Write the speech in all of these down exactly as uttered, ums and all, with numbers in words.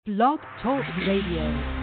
Blog Talk Radio.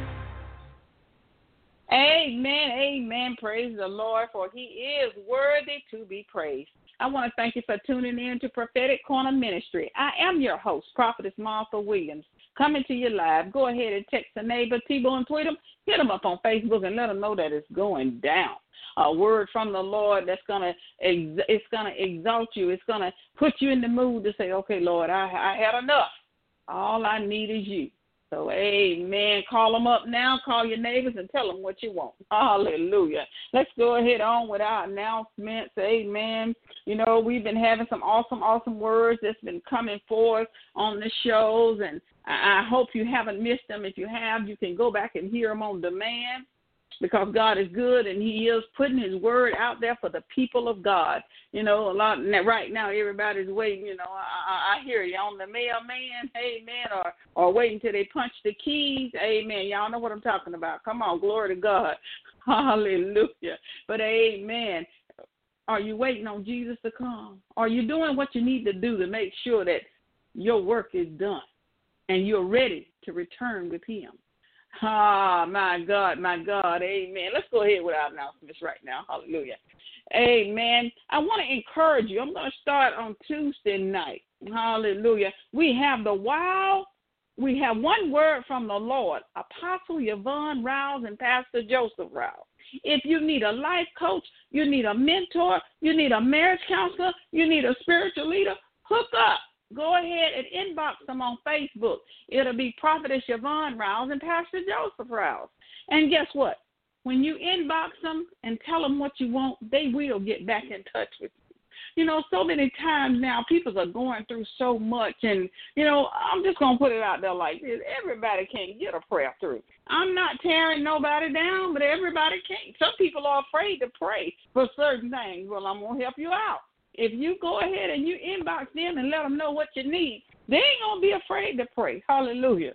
Amen, amen. Praise the Lord, for he is worthy to be praised. I want to thank you for tuning in to Prophetic Corner Ministry. I am your host, Prophetess Martha Williams, coming to you live. Go ahead and text a neighbor, T-Bo, and tweet them. Hit them up on Facebook and let them know that it's going down. A word from the Lord that's going to it's going to exalt you. It's going to put you in the mood to say, okay, Lord, I, I had enough. All I need is you. So, amen. Call them up now. Call your neighbors and tell them what you want. Hallelujah. Let's go ahead on with our announcements. Amen. You know, we've been having some awesome, awesome words that's been coming forth on the shows, and I hope you haven't missed them. If you have, you can go back and hear them on demand, because God is good and he is putting his word out there for the people of God. You know, a lot right now, everybody's waiting. You know, I, I hear you on the mailman, amen, or, or waiting till they punch the keys, amen. Y'all know what I'm talking about. Come on, glory to God. Hallelujah. But amen. Are you waiting on Jesus to come? Are you doing what you need to do to make sure that your work is done and you're ready to return with him? Ah, my God, my God, amen. Let's go ahead with our announcements right now. Hallelujah. Amen. I want to encourage you. I'm going to start on Tuesday night. Hallelujah. We have the wow. We have one word from the Lord, Apostle Yvonne Rouse and Pastor Joseph Rouse. If you need a life coach, you need a mentor, you need a marriage counselor, you need a spiritual leader, hook up. Go ahead and inbox them on Facebook. It'll be Prophetess Yvonne Rouse and Pastor Joseph Rouse. And guess what? When you inbox them and tell them what you want, they will get back in touch with you. You know, so many times now people are going through so much, and, you know, I'm just going to put it out there like this. Everybody can't get a prayer through. I'm not tearing nobody down, but everybody can't. Some people are afraid to pray for certain things. Well, I'm going to help you out. If you go ahead and you inbox them and let them know what you need, they ain't going to be afraid to pray. Hallelujah.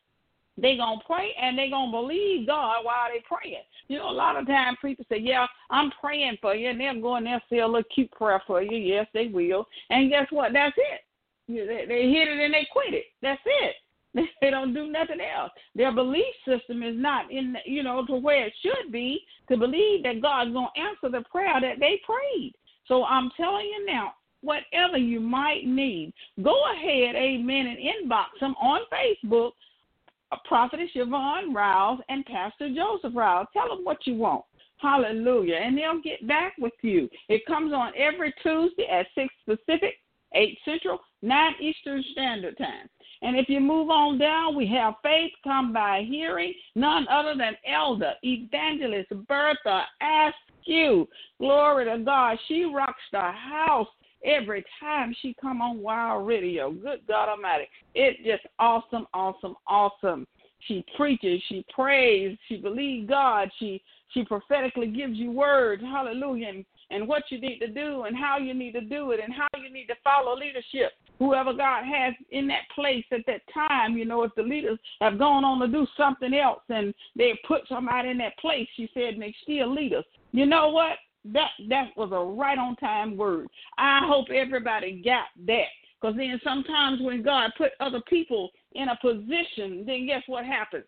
They going to pray and they going to believe God while they praying. You know, a lot of times people say, yeah, I'm praying for you, and they'll go in there and say a little cute prayer for you. Yes, they will. And guess what? That's it. They, they hit it and they quit it. That's it. They don't do nothing else. Their belief system is not in, you know, to where it should be to believe that God's going to answer the prayer that they prayed. So I'm telling you now, whatever you might need, go ahead, amen, and inbox them on Facebook, Prophetess Yvonne Rouse and Pastor Joseph Rouse. Tell them what you want. Hallelujah. And they'll get back with you. It comes on every Tuesday at six Pacific, eight Central, nine Eastern Standard Time. And if you move on down, we have Faith Come by Hearing, none other than Elder Evangelist Bertha Askew. Glory to God. She rocks the house every time she come on Wild Radio. Good God Almighty. It's just awesome, awesome, awesome. She preaches, she prays, she believes God, she she prophetically gives you words, hallelujah, and, and what you need to do and how you need to do it and how you need to follow leadership. Whoever God has in that place at that time, you know, if the leaders have gone on to do something else and they put somebody in that place, she said, and they still leaders. You know what? That that was a right-on-time word. I hope everybody got that, because then sometimes when God put other people in a position, then guess what happens?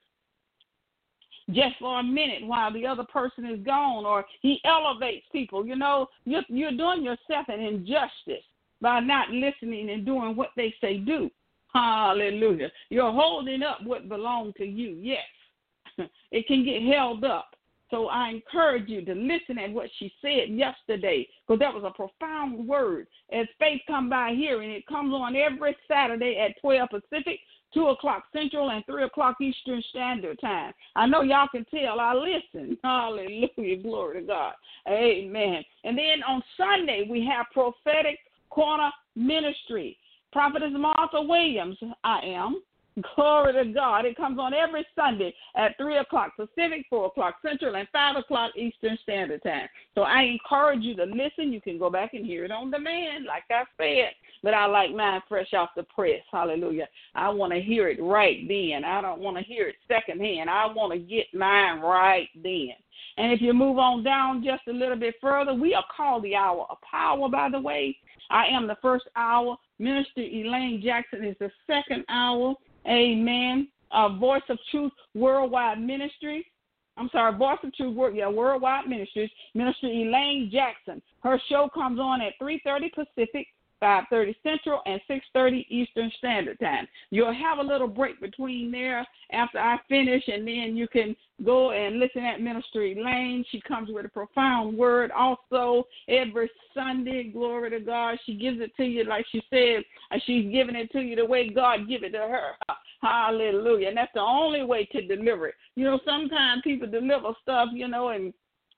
Just for a minute while the other person is gone, or he elevates people, you know, you're, you're doing yourself an injustice by not listening and doing what they say do. Hallelujah. You're holding up what belongs to you. Yes, it can get held up. So I encourage you to listen at what she said yesterday, because that was a profound word. As Faith Come by Hearing, it comes on every Saturday at twelve Pacific, two o'clock Central, and three o'clock Eastern Standard Time. I know y'all can tell I listen. Hallelujah. Glory to God. Amen. And then on Sunday, we have Prophetic Corner Ministry. Prophetess Martha Williams, I am. Glory to God. It comes on every Sunday at three o'clock Pacific, four o'clock Central, and five o'clock Eastern Standard Time. So I encourage you to listen. You can go back and hear it on demand, like I said. But I like mine fresh off the press. Hallelujah. I want to hear it right then. I don't want to hear it secondhand. I want to get mine right then. And if you move on down just a little bit further, we are called the Hour of Power, by the way. I am the first hour. Minister Elaine Jackson is the second hour. Amen. Uh, Voice of Truth Worldwide Ministries. I'm sorry, Voice of Truth, yeah, Worldwide Ministries, Minister Elaine Jackson. Her show comes on at three thirty Pacific, five thirty Central, and six thirty Eastern Standard Time. You'll have a little break between there after I finish, and then you can go and listen at Minister Elaine. She comes with a profound word also every Sunday. Glory to God. She gives it to you like she said. She's giving it to you the way God give it to her. Hallelujah. And that's the only way to deliver it. You know, sometimes people deliver stuff, you know, and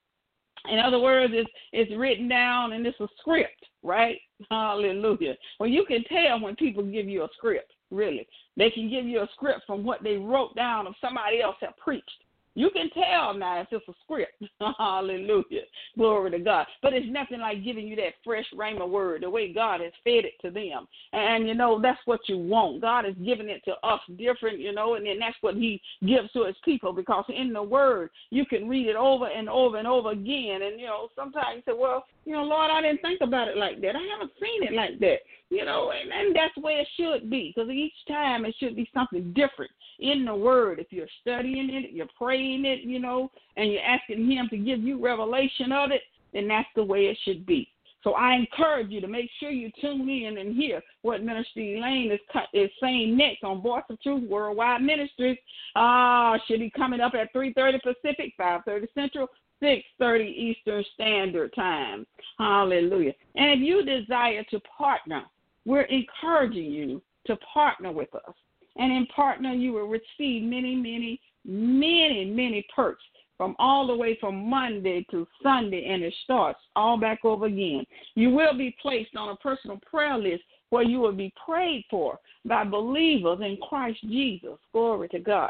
in other words, it's, it's written down and it's a script, right? Hallelujah. Well, you can tell when people give you a script, really. They can give you a script from what they wrote down or somebody else had preached. You can tell now if it's a script. Hallelujah. Glory to God. But it's nothing like giving you that fresh rhema word, the way God has fed it to them. And, you know, that's what you want. God is giving it to us different, you know, and then that's what he gives to his people, because in the word, you can read it over and over and over again. And, you know, sometimes you say, well, you know, Lord, I didn't think about it like that. I haven't seen it like that. You know, and, and that's the way it should be, because each time it should be something different in the word. If you're studying it, you're praying it, you know, and you're asking him to give you revelation of it, then that's the way it should be. So I encourage you to make sure you tune in and hear what Minister Elaine is, is saying next on Voice of Truth Worldwide Ministries. Uh, should be coming up at three thirty Pacific, five thirty Central, six thirty Eastern Standard Time. Hallelujah. And if you desire to partner, we're encouraging you to partner with us. And in partner, you will receive many, many, many, many perks from all the way from Monday to Sunday, and it starts all back over again. You will be placed on a personal prayer list where you will be prayed for by believers in Christ Jesus. Glory to God.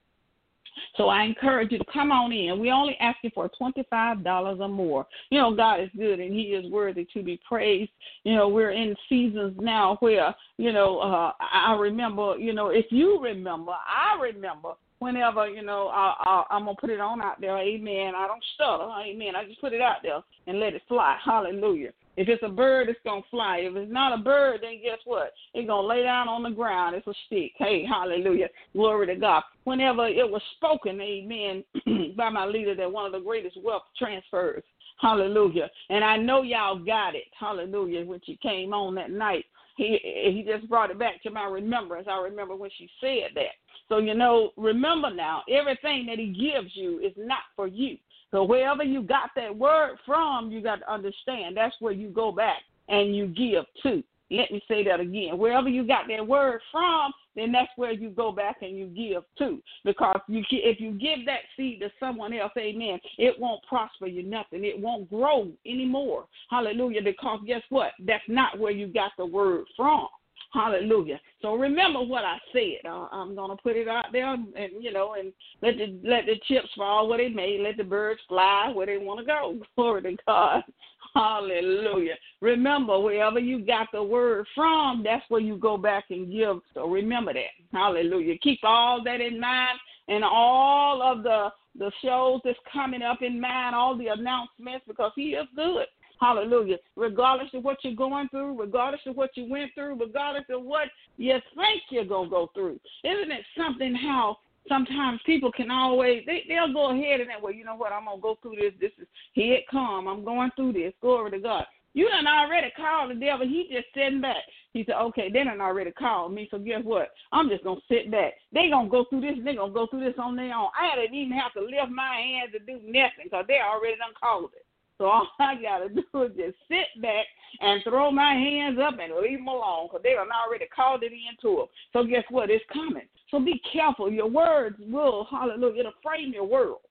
So I encourage you to come on in. We're only asking for twenty-five dollars or more. You know, God is good and he is worthy to be praised. You know, we're in seasons now where, you know, uh, I remember, you know, if you remember, I remember whenever, you know, I, I, I'm going to put it on out there. Amen. I don't stutter. Amen. I just put it out there and let it fly. Hallelujah. If it's a bird, it's going to fly. If it's not a bird, then guess what? It's going to lay down on the ground. It's a stick. Hey, hallelujah. Glory to God. Whenever it was spoken, amen, by my leader, that one of the greatest wealth transfers. Hallelujah. And I know y'all got it. Hallelujah. When she came on that night, he he just brought it back to my remembrance. I remember when she said that. So, you know, remember now, everything that he gives you is not for you. So wherever you got that word from, you got to understand that's where you go back and you give to. Let me say that again. Wherever you got that word from, then that's where you go back and you give to. Because you, if you give that seed to someone else, amen, it won't prosper you nothing. It won't grow anymore. Hallelujah. Because guess what? That's not where you got the word from. Hallelujah. So remember what I said. Uh, I'm going to put it out there and, you know, and let the let the chips fall where they may. Let the birds fly where they want to go. Glory to God. Hallelujah. Remember, wherever you got the word from, that's where you go back and give. So remember that. Hallelujah. Keep all that in mind, and all of the, the shows that's coming up in mind, all the announcements, because he is good. Hallelujah. Regardless of what you're going through, regardless of what you went through, regardless of what you think you're going to go through. Isn't it something how sometimes people can always, they, they'll go ahead and that, well, you know what, I'm going to go through this. This is, here it come. I'm going through this. Glory to God. You done already called the devil. He just sitting back. He said, okay, they done already called me, so guess what? I'm just going to sit back. They going to go through this, and they going to go through this on their own. I didn't even have to lift my hands to do nothing because they already done called it. So all I got to do is just sit back and throw my hands up and leave them alone because they done already called it into them. So guess what? It's coming. So be careful. Your words will, hallelujah, it'll frame your world.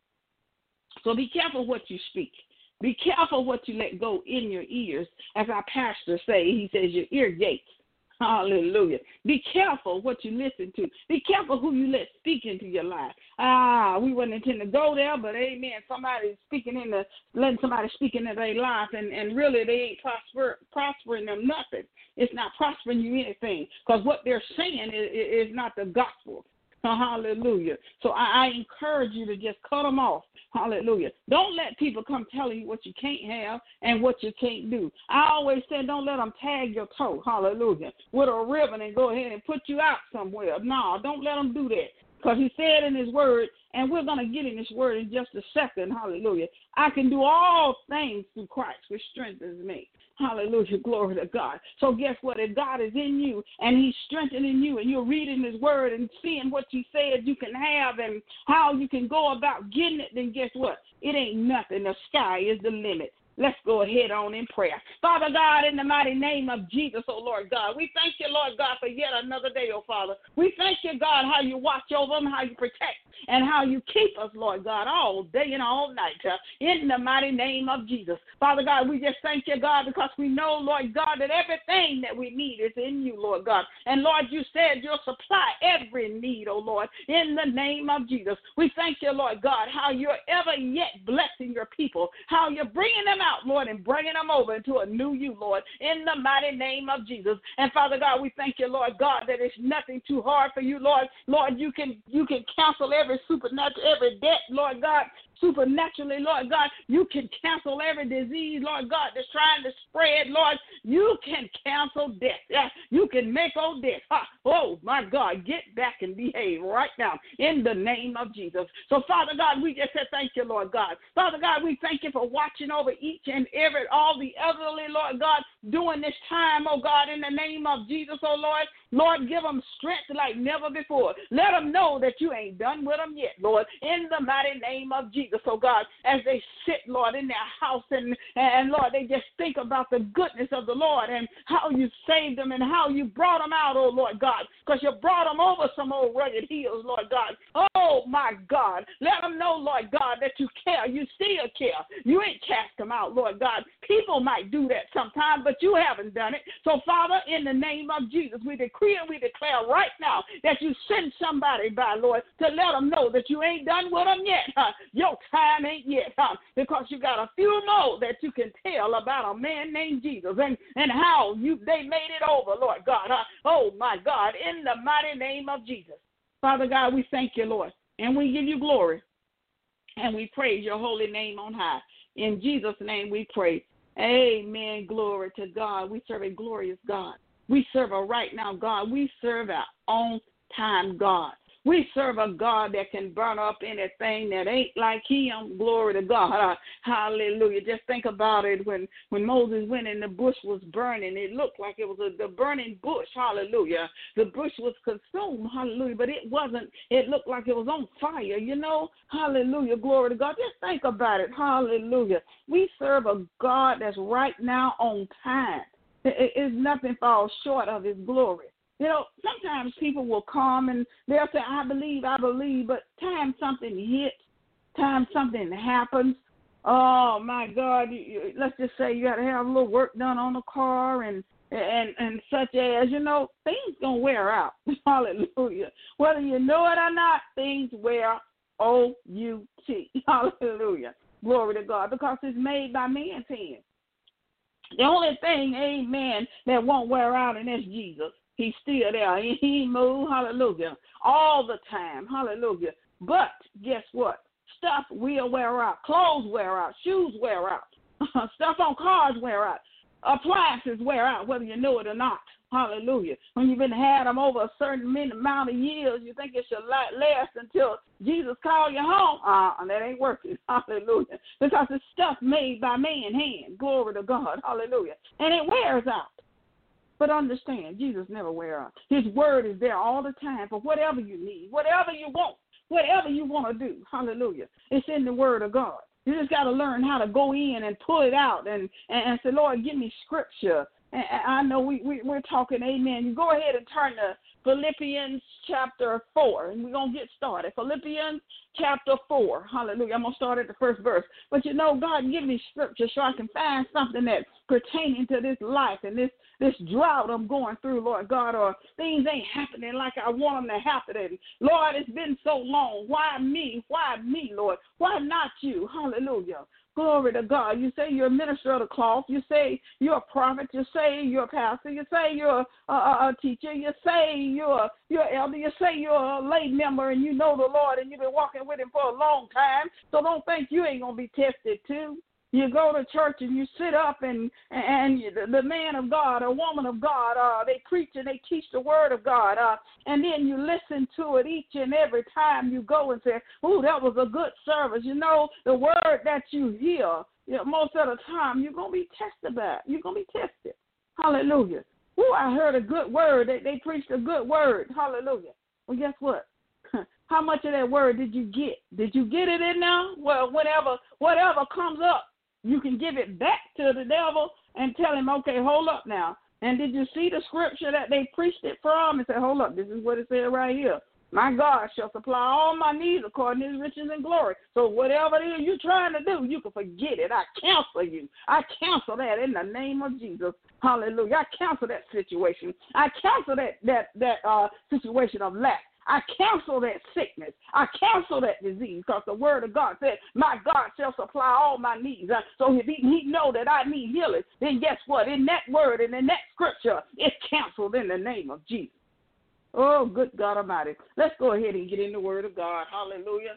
So be careful what you speak. Be careful what you let go in your ears. As our pastor say, he says your ear gates. Hallelujah. Be careful what you listen to. Be careful who you let speak into your life. Ah, we wouldn't intend to go there, but amen, somebody's speaking in the, letting somebody speak into their life, and, and really they ain't prosper, prospering them nothing. It's not prospering you anything, because what they're saying is, is not the gospel. Hallelujah. So I, I encourage you to just cut them off. Hallelujah. Don't let people come telling you what you can't have and what you can't do. I always say don't let them tag your toe, hallelujah, with a ribbon and go ahead and put you out somewhere. No, don't let them do that. Because he said in his word, and we're going to get in this word in just a second, hallelujah, I can do all things through Christ, which strengthens me. Hallelujah, glory to God. So guess what? If God is in you and he's strengthening you and you're reading his word and seeing what he said you can have and how you can go about getting it, then guess what? It ain't nothing. The sky is the limit. Let's go ahead on in prayer. Father God, in the mighty name of Jesus, oh Lord God, we thank you, Lord God, for yet another day, oh Father. We thank you, God, how you watch over them, how you protect, and how you keep us, Lord God, all day and all night, uh, in the mighty name of Jesus. Father God, we just thank you, God, because we know, Lord God, that everything that we need is in you, Lord God. And Lord, you said you'll supply every need, oh Lord, in the name of Jesus. We thank you, Lord God, how you're ever yet blessing your people, how you're bringing them out, Lord, and bringing them over into a new you, Lord, in the mighty name of Jesus. And Father God, we thank you, Lord God, that it's nothing too hard for you, Lord. Lord, you can you can cancel every supernatural, every debt, Lord God, supernaturally, Lord God. You can cancel every disease, Lord God, that's trying to spread, Lord. You can cancel death. Yeah, you can make old death. Ah, oh, my God, get back and behave right now in the name of Jesus. So, Father God, we just say thank you, Lord God. Father God, we thank you for watching over each and every, all the elderly, Lord God, during this time, oh God, in the name of Jesus, oh Lord. Lord, give them strength like never before. Let them know that you ain't done with them yet, Lord, in the mighty name of Jesus, oh God, as they sit, Lord, in their house and, and Lord, they just think about the goodness of the Lord and how you saved them and how you brought them out, oh Lord God, because you brought them over some old rugged hills, Lord God. Oh, my God. Let them know, Lord God, that you care. You still care. You ain't cast them out, Lord God. People might do that sometimes, but you haven't done it. So, Father, in the name of Jesus, we decree and we declare right now that you send somebody by, Lord, to let them know that you ain't done with them yet. Huh? Your time ain't yet, huh? Because you got a few more that you can tell about a man named Jesus and, and how you they made it over, Lord God. Huh? Oh, my God, in the mighty name of Jesus. Father God, we thank you, Lord, and we give you glory, and we praise your holy name on high. In Jesus' name we pray. Amen. Glory to God. We serve a glorious God. We serve a right now God. We serve our own time God. We serve a God that can burn up anything that ain't like him. Glory to God. Uh, hallelujah. Just think about it. When, when Moses went and the bush was burning, it looked like it was a, the burning bush. Hallelujah. The bush was consumed. Hallelujah. But it wasn't. It looked like it was on fire, you know. Hallelujah. Glory to God. Just think about it. Hallelujah. We serve a God that's right now on time. It, it, nothing falls short of his glory. You know, sometimes people will come and they'll say, I believe, I believe, but time something hits, time something happens. Oh, my God, you, let's just say you got to have a little work done on the car and, and, and such as, you know, things going to wear out. Hallelujah. Whether you know it or not, things wear O U T. Hallelujah. Glory to God, because it's made by man's hand. The only thing, amen, that won't wear out, and that's Jesus. He's still there. He, he moved, hallelujah, all the time, hallelujah. But guess what? Stuff will wear out. Clothes wear out. Shoes wear out. Stuff on cars wear out. Appliances wear out, whether you know it or not. Hallelujah. When you've been had them over a certain amount of years, you think it should last until Jesus called you home. Uh, that ain't working. Hallelujah. Because it's stuff made by man's hand. Glory to God. Hallelujah. And it wears out. But understand, Jesus never wears out. His word is there all the time for whatever you need, whatever you want, whatever you want to do. Hallelujah. It's in the word of God. You just got to learn how to go in and pull it out and, and, and say, Lord, give me scripture. And I know we, we, we're talking, amen. You go ahead and turn to Philippians chapter four, and we're going to get started. Philippians chapter four. Hallelujah. I'm going to start at the first verse. But, you know, God, give me scripture so I can find something that's pertaining to this life and this, this drought I'm going through, Lord God, or things ain't happening like I want them to happen. And Lord, it's been so long. Why me? Why me, Lord? Why not you? Hallelujah. Glory to God. You say you're a minister of the cloth. You say you're a prophet. You say you're a pastor. You say you're a, a, a teacher. You say you're a, you're an elder. You say you're a lay member and you know the Lord and you've been walking with him for a long time. So don't think you ain't going to be tested too. You go to church and you sit up and and the man of God or woman of God, uh, they preach and they teach the word of God, uh, and then you listen to it each and every time you go and say, "Ooh, that was a good service." You know, the word that you hear, you know, most of the time you're gonna be tested by it. You're gonna be tested. Hallelujah. Ooh, I heard a good word. They they preached a good word. Hallelujah. Well, guess what? How much of that word did you get? Did you get it in now? Well, whatever whatever comes up, you can give it back to the devil and tell him, okay, hold up now. And did you see the scripture that they preached it from? And say, hold up, this is what it said right here. My God shall supply all my needs according to his riches and glory. So whatever it is you're trying to do, you can forget it. I cancel you. I cancel that in the name of Jesus. Hallelujah. I cancel that situation. I cancel that that that uh, situation of lack. I cancel that sickness. I cancel that disease because the word of God said, my God shall supply all my needs. Uh, so if he, he know that I need healing, then guess what? In that word and in that scripture, it's canceled in the name of Jesus. Oh, good God Almighty. Let's go ahead and get in the word of God. Hallelujah.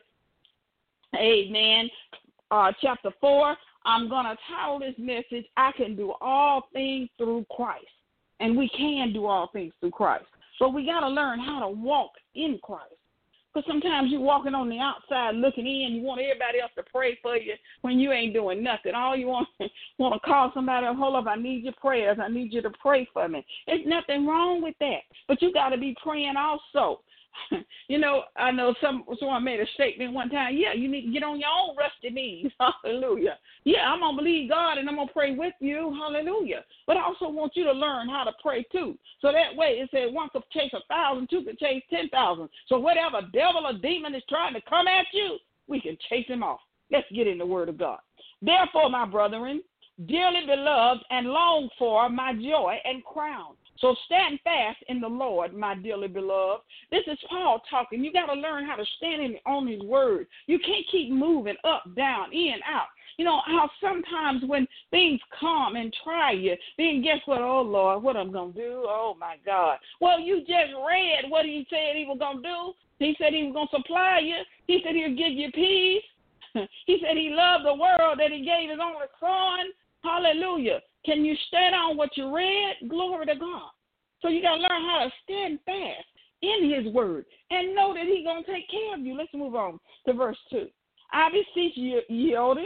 Amen. Uh, chapter four, I'm going to title this message, I Can Do All Things Through Christ. And we can do all things through Christ. But we got to learn how to walk in Christ. Because sometimes you're walking on the outside looking in. You want everybody else to pray for you when you ain't doing nothing. All you want, want to call somebody, hold up, I need your prayers. I need you to pray for me. There's nothing wrong with that. But you got to be praying also. You know, I know some someone made a statement one time. Yeah, you need to get on your own rusty knees. Hallelujah. Yeah, I'm going to believe God and I'm going to pray with you. Hallelujah. But I also want you to learn how to pray too. So that way it said one could chase a thousand, two could chase ten thousand. So whatever devil or demon is trying to come at you, we can chase him off. Let's get in the word of God. Therefore, my brethren, dearly beloved and longed for, my joy and crown. So stand fast in the Lord, my dearly beloved. This is Paul talking. You got to learn how to stand in, on his word. You can't keep moving up, down, in, out. You know how sometimes when things come and try you, then guess what? Oh, Lord, what I'm going to do? Oh, my God. Well, you just read what he said he was going to do. He said he was going to supply you. He said he'll give you peace. He said he loved the world, that he gave his only son. Hallelujah. Can you stand on what you read? Glory to God. So you got to learn how to stand fast in his word and know that he's going to take care of you. Let's move on to verse two. I beseech you, Euodias,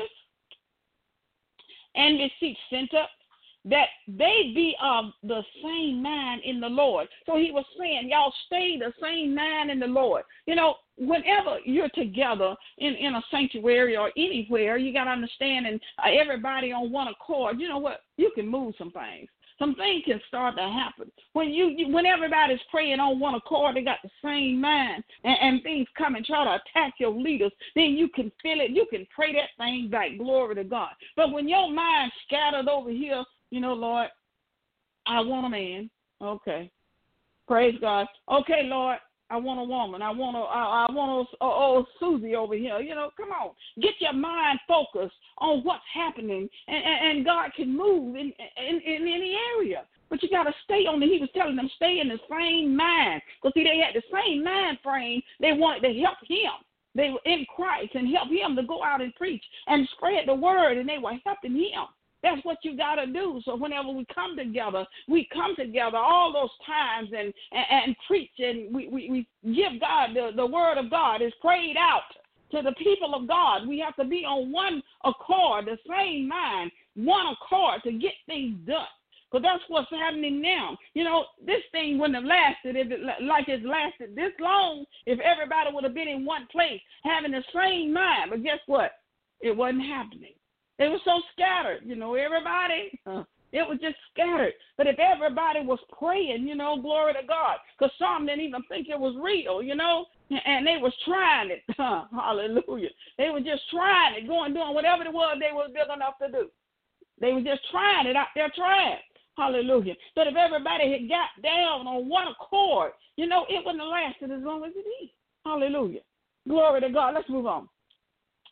and beseech Syntyche, that they be of the same mind in the Lord. So he was saying, y'all stay the same mind in the Lord. You know, whenever you're together in, in a sanctuary or anywhere, you got to understand, and uh, everybody on one accord, you know what, you can move some things. Some things can start to happen. When you, you when everybody's praying on one accord, they got the same mind, and, and things come and try to attack your leaders, then you can feel it. You can pray that thing back. Glory to God. But when your mind's scattered over here, you know, Lord, I want a man. Okay. Praise God. Okay, Lord, I want a woman. I want a, I, I want a, a, a Susie over here. You know, come on. Get your mind focused on what's happening, and, and, and God can move in, in, in any area. But you got to stay on the, he was telling them, stay in the same mind. Because, see, they had the same mind frame. They wanted to help him. They were in Christ and help him to go out and preach and spread the word, and they were helping him. That's what you got to do. So whenever we come together, we come together all those times and, and, and preach, and we, we, we give God, the, the word of God is prayed out to the people of God. We have to be on one accord, the same mind, one accord to get things done. Because that's what's happening now. You know, this thing wouldn't have lasted if it, like it's lasted this long if everybody would have been in one place having the same mind. But guess what? It wasn't happening. They were so scattered, you know, everybody, uh, it was just scattered. But if everybody was praying, you know, glory to God, because some didn't even think it was real, you know, and they was trying it, uh, hallelujah. They were just trying it, going, doing whatever it was they were big enough to do. They were just trying it out there, trying, hallelujah. But if everybody had got down on one accord, you know, it wouldn't have lasted as long as it is, hallelujah. Glory to God. Let's move on.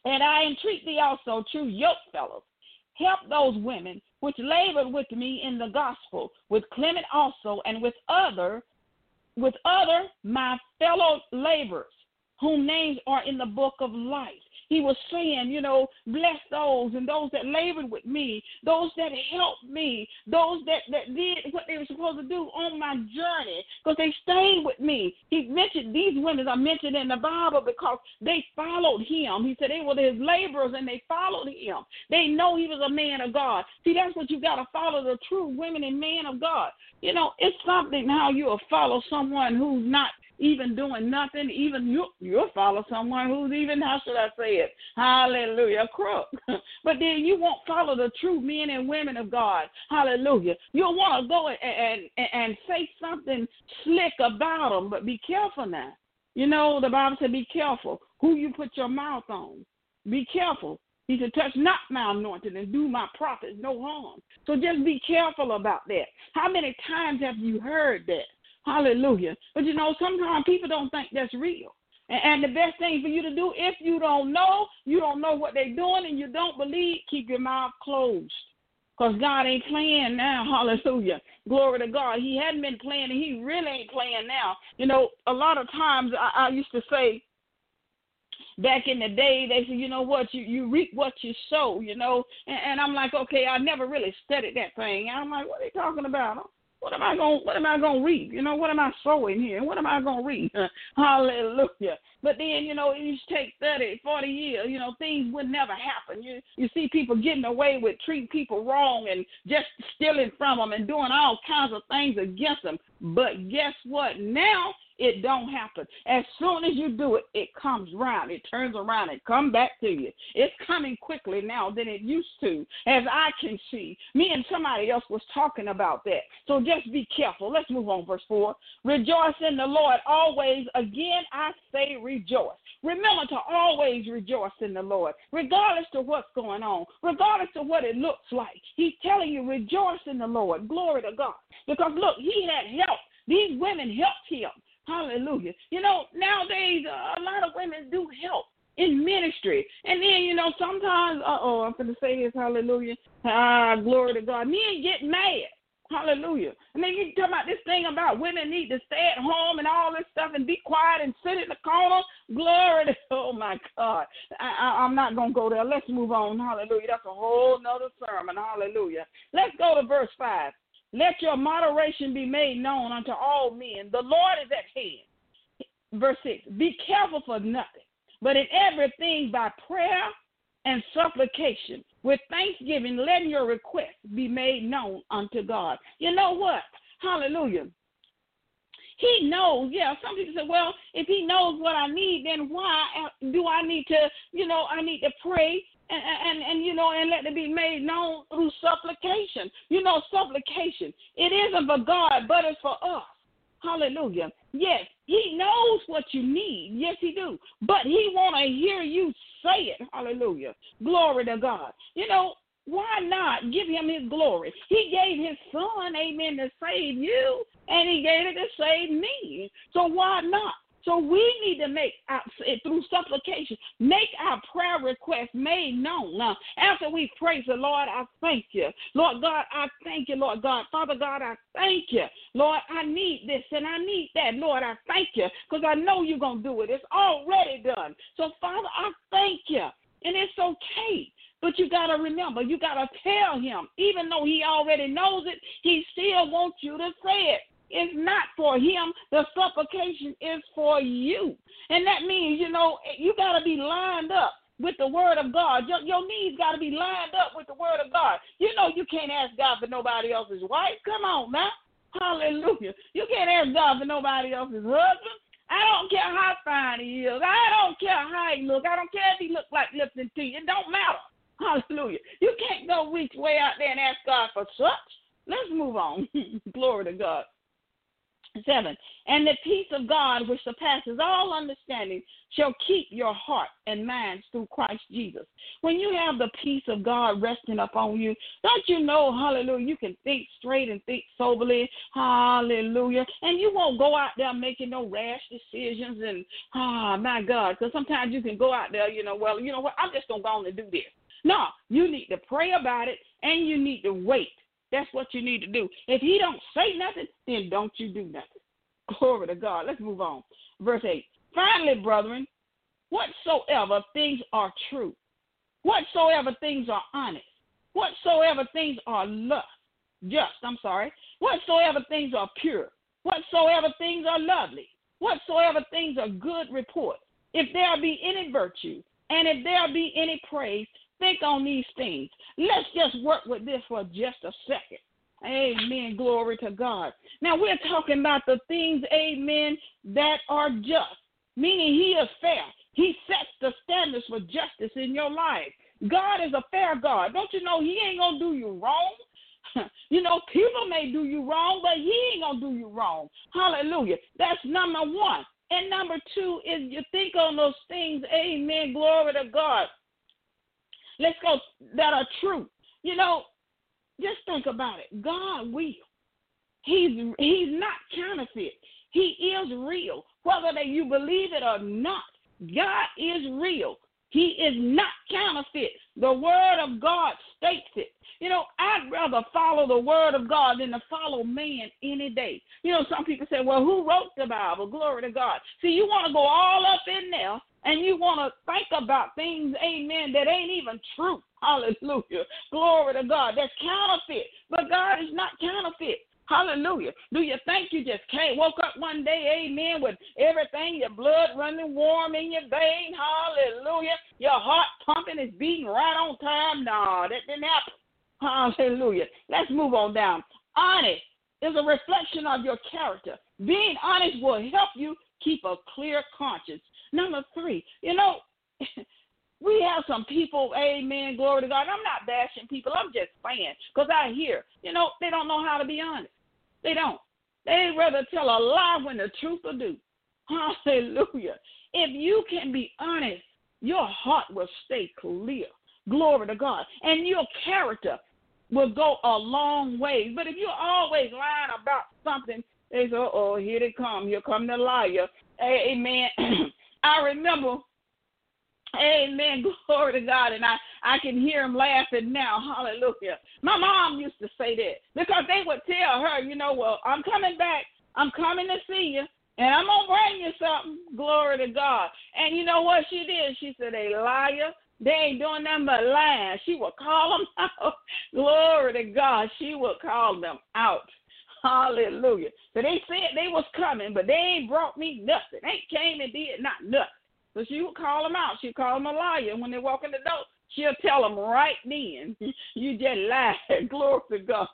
And I entreat thee also, true yoke fellows, help those women which labored with me in the gospel, with Clement also, and with other, with other my fellow laborers, whom names are in the book of life. He was saying, you know, bless those and those that labored with me, those that helped me, those that, that did what they were supposed to do on my journey, because they stayed with me. He mentioned these women are mentioned in the Bible because they followed him. He said they were his laborers and they followed him. They know he was a man of God. See, that's what you got to follow, the true women and men of God. You know, it's something how you'll follow someone who's not even doing nothing. Even you, you'll follow someone who's even, how should I say it, hallelujah, a crook. But then you won't follow the true men and women of God, hallelujah. You'll want to go and, and, and say something slick about them, but be careful now. You know, the Bible said be careful who you put your mouth on. Be careful. He said, touch not my anointing and do my prophets no harm. So just be careful about that. How many times have you heard that? Hallelujah. But, you know, sometimes people don't think that's real. And, and the best thing for you to do, if you don't know, you don't know what they're doing, and you don't believe, keep your mouth closed. Because God ain't playing now. Hallelujah. Glory to God. He hadn't been playing, and he really ain't playing now. You know, a lot of times I, I used to say, back in the day, they said, you know what, you, you reap what you sow, you know. And, and I'm like, okay, I never really studied that thing. I'm like, what are they talking about? What am I going? What am I going to reap? You know, what am I sowing here? What am I going to reap? Hallelujah! But then, you know, it used to take thirty, forty years. You know, things would never happen. You you see people getting away with treating people wrong and just stealing from them and doing all kinds of things against them. But guess what? Now it don't happen. As soon as you do it, it comes around. It turns around and come back to you. It's coming quickly now than it used to, as I can see. Me and somebody else was talking about that. So just be careful. Let's move on, verse four. Rejoice in the Lord always. Again, I say rejoice. Remember to always rejoice in the Lord, regardless of what's going on, regardless of what it looks like. He's telling you, rejoice in the Lord. Glory to God. Because, look, he had help. These women helped him. Hallelujah. You know, nowadays, uh, a lot of women do help in ministry. And then, you know, sometimes, uh-oh, I'm going to say this, hallelujah. Ah, glory to God. Men get mad. Hallelujah. And then you talk about this thing about women need to stay at home and all this stuff and be quiet and sit in the corner. Glory to, oh, my God. I, I, I'm not going to go there. Let's move on. Hallelujah. That's a whole nother sermon. Hallelujah. Let's go to verse five. Let your moderation be made known unto all men. The Lord is at hand. Verse six, be careful for nothing, but in everything by prayer and supplication, with thanksgiving, letting your requests be made known unto God. You know what? Hallelujah. He knows, yeah, some people say, well, if he knows what I need, then why do I need to, you know, I need to pray and, and, and, you know, and let it be made known through supplication. You know, supplication, it isn't for God, but it's for us. Hallelujah. Yes, he knows what you need. Yes, he do. But he want to hear you say it. Hallelujah. Glory to God. You know, why not give him his glory? He gave his son, amen, to save you, and he gave it to save me. So why not? So we need to make, our, through supplication, make our prayer requests made known. Now, after we praise the Lord, I thank you. Lord God, I thank you, Lord God. Father God, I thank you. Lord, I need this and I need that. Lord, I thank you because I know you're going to do it. It's already done. So, Father, I thank you. And it's okay. But you got to remember, you got to tell him, even though he already knows it, he still wants you to say it. It's not for him. The supplication is for you. And that means, you know, you got to be lined up with the word of God. Your, your needs got to be lined up with the word of God. You know you can't ask God for nobody else's wife. Come on now. Hallelujah. You can't ask God for nobody else's husband. I don't care how fine he is. I don't care how he look. I don't care if he look like Lipton tea. It don't matter. Hallelujah. You can't go reach way out there and ask God for such. Let's move on. Glory to God. Seven, and the peace of God, which surpasses all understanding, shall keep your heart and minds through Christ Jesus. When you have the peace of God resting upon you, don't you know, hallelujah, you can think straight and think soberly, hallelujah, and you won't go out there making no rash decisions and, oh, my God, because sometimes you can go out there, you know, well, you know what, I'm just going to go on and do this. No, you need to pray about it, and you need to wait. That's what you need to do. If he don't say nothing, then don't you do nothing. Glory to God. Let's move on. Verse eight. Finally, brethren, whatsoever things are true, whatsoever things are honest, whatsoever things are lust, just, I'm sorry, whatsoever things are pure, whatsoever things are lovely, whatsoever things are good report, if there be any virtue, and if there be any praise, think on these things. Let's just work with this for just a second. Amen. Glory to God. Now, we're talking about the things, amen, that are just, meaning he is fair. He sets the standards for justice in your life. God is a fair God. Don't you know he ain't going to do you wrong? You know, people may do you wrong, but he ain't going to do you wrong. Hallelujah. That's number one. And number two is you think on those things, amen, glory to God. Let's go, that are true. You know, just think about it. God will. He's he's not counterfeit. He is real. Whether that you believe it or not, God is real. He is not counterfeit. The word of God states it. You know, I'd rather follow the word of God than to follow man any day. You know, some people say, well, who wrote the Bible? Glory to God. See, you want to go all up in there, and you want to think about things, amen, that ain't even true. Hallelujah. Glory to God. That's counterfeit. But God is not counterfeit. Hallelujah. Do you think you just can't woke up one day, amen, with everything, your blood running warm in your vein? Hallelujah. Your heart pumping is beating right on time? No, that didn't happen. Hallelujah. Let's move on down. Honest is a reflection of your character. Being honest will help you keep a clear conscience. Number three, you know, we have some people, amen, glory to God. I'm not bashing people. I'm just saying, because I hear, you know, they don't know how to be honest. They don't. They'd rather tell a lie when the truth will do. Hallelujah. If you can be honest, your heart will stay clear. Glory to God. And your character will go a long way. But if you're always lying about something, they say, oh, here they come. Here come the liar. Amen. I remember, amen, glory to God, and I, I can hear him laughing now. Hallelujah. My mom used to say that because they would tell her, you know, well, I'm coming back. I'm coming to see you, and I'm going to bring you something. Glory to God. And you know what she did? She said, a liar. They ain't doing nothing but lying. She would call them out. Glory to God. She would call them out. Hallelujah. So they said they was coming, but they ain't brought me nothing. They came and did not nothing. So she would call them out. She'd call them a liar. And when they walk in the door, she'll tell them right then, you just lied. Glory to God.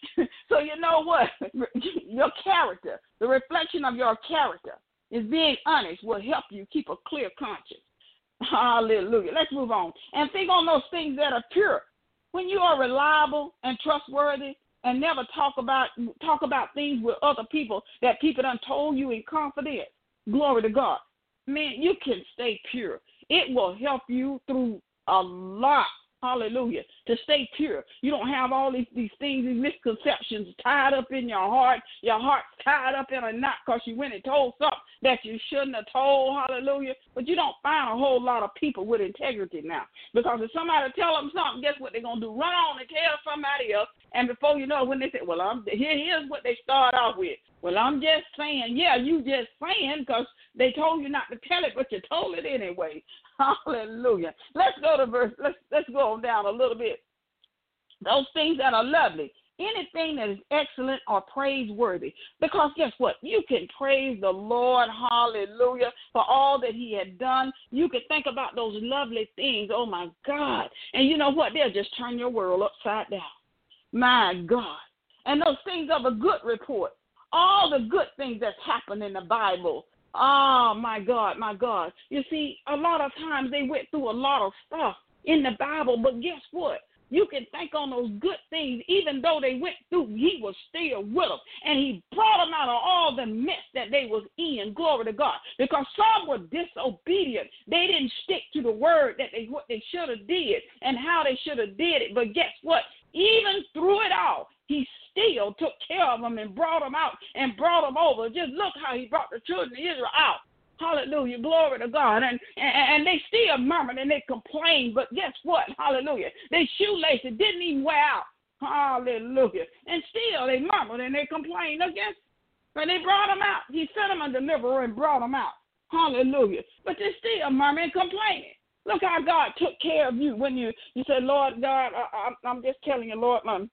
So you know what? Your character, the reflection of your character is being honest will help you keep a clear conscience. Hallelujah. Let's move on. And think on those things that are pure. When you are reliable and trustworthy and never talk about talk about things with other people that people done told you in confidence, glory to God, man, you can stay pure. It will help you through a lot. Hallelujah. To stay pure. You don't have all these, these things, these misconceptions tied up in your heart. Your heart's tied up in a knot because you went and told something that you shouldn't have told. Hallelujah. But you don't find a whole lot of people with integrity now. Because if somebody tell them something, guess what they're going to do? Run on and tell somebody else. And before you know it, when they say, well, I'm, here, here's what they start off with. Well, I'm just saying, yeah, you just saying because they told you not to tell it, but you told it anyway. Hallelujah. Let's go to verse, let's let's go on down a little bit. Those things that are lovely, anything that is excellent or praiseworthy. Because guess what? You can praise the Lord, hallelujah, for all that he had done. You can think about those lovely things, oh my God. And you know what? They'll just turn your world upside down. My God. And those things of a good report. All the good things that's happened in the Bible. Oh, my God, my God. You see, a lot of times they went through a lot of stuff in the Bible, but guess what? You can think on those good things. Even though they went through, he was still with them. And he brought them out of all the mess that they was in. Glory to God. Because some were disobedient. They didn't stick to the word that they what they should have did and how they should have did it. But guess what? Even through it all, he still took care of them and brought them out and brought them over. Just look how he brought the children of Israel out. Hallelujah. Glory to God. And, and, and they still murmured and they complained. But guess what? Hallelujah. Their shoelaces didn't even wear out. Hallelujah. And still they murmured and they complained against. But they brought them out. He sent them a deliverer and brought them out. Hallelujah. But they still murmuring and complaining. Look how God took care of you when you, you said, Lord God, I, I, I'm just telling you, Lord, my,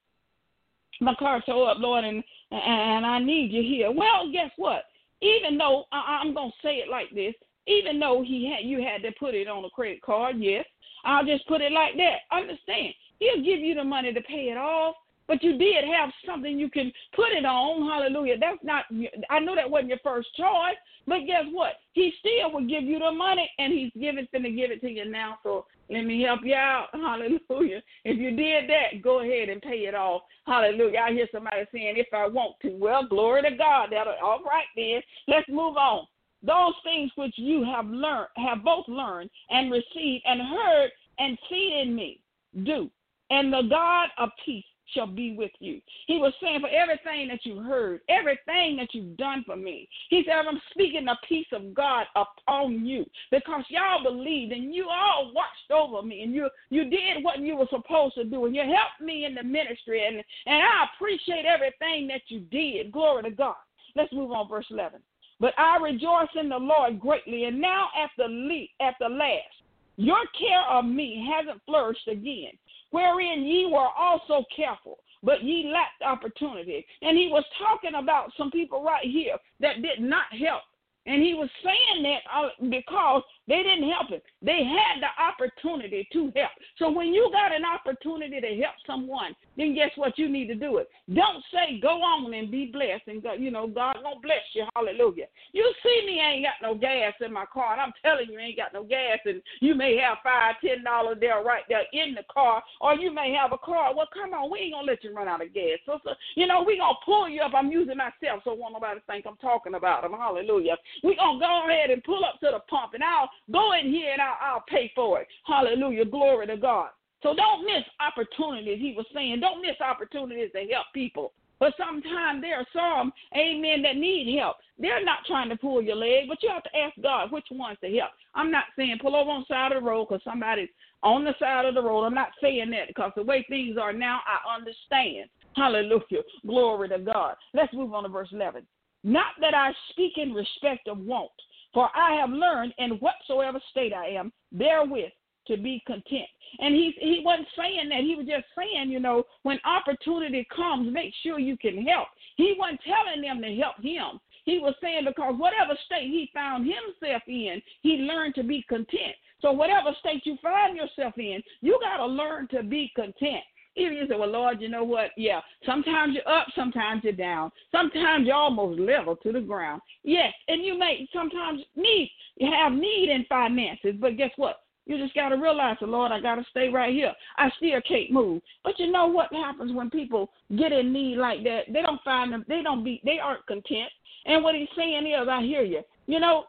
my car's so up, Lord, and, and I need you here. Well, guess what? Even though, I, I'm going to say it like this, even though he had, you had to put it on a credit card, yes, I'll just put it like that. Understand, he'll give you the money to pay it off, but you did have something you can put it on. Hallelujah. That's not, I know that wasn't your first choice, but guess what? He still will give you the money, and he's giving, finna give it to you now. So let me help you out. Hallelujah. If you did that, go ahead and pay it off. Hallelujah. I hear somebody saying, if I want to. Well, glory to God. That'll, all right then. Let's move on. Those things which you have learned, have both learned and received and heard and seen in me, do. And the God of peace shall be with you. He was saying, for everything that you heard, everything that you've done for me, he said, I'm speaking the peace of God upon you, because y'all believed and you all watched over me, and you you did what you were supposed to do, and you helped me in the ministry, and, and I appreciate everything that you did. Glory to God. Let's move on, verse eleven. But I rejoice in the Lord greatly, and now at the, le- at the last, your care of me hasn't flourished again, wherein ye were also careful, but ye lacked opportunity. And he was talking about some people right here that did not help. And he was saying that because they didn't help him. They had the opportunity to help. So when you got an opportunity to help someone, then guess what? You need to do it. Don't say, go on and be blessed. And, God, you know, God gonna bless you. Hallelujah. You see me, I ain't got no gas in my car. And I'm telling you, I ain't got no gas. And you may have five, ten dollars there right there in the car. Or you may have a car. Well, come on, we ain't going to let you run out of gas. So, so you know, we going to pull you up. I'm using myself so won't nobody think I'm talking about them. Hallelujah. We're going to go ahead and pull up to the pump, and I'll go in here and I'll, I'll pay for it. Hallelujah. Glory to God. So don't miss opportunities, he was saying. Don't miss opportunities to help people. But sometimes there are some, amen, that need help. They're not trying to pull your leg, but you have to ask God which ones to help. I'm not saying pull over on the side of the road because somebody's on the side of the road. I'm not saying that because the way things are now, I understand. Hallelujah. Glory to God. Let's move on to verse eleven. Not that I speak in respect of want, for I have learned in whatsoever state I am, therewith to be content. And he he wasn't saying that. He was just saying, you know, when opportunity comes, make sure you can help. He wasn't telling them to help him. He was saying because whatever state he found himself in, he learned to be content. So whatever state you find yourself in, you got to learn to be content. Even you say, well, Lord, you know what? Yeah, sometimes you're up, sometimes you're down. Sometimes you're almost level to the ground. Yes, and you may sometimes need, you have need in finances, but guess what? You just got to realize, the Lord, I got to stay right here. I still can't move. But you know what happens when people get in need like that? They don't find them, they don't be, they aren't content. And what he's saying is, I hear you. You know,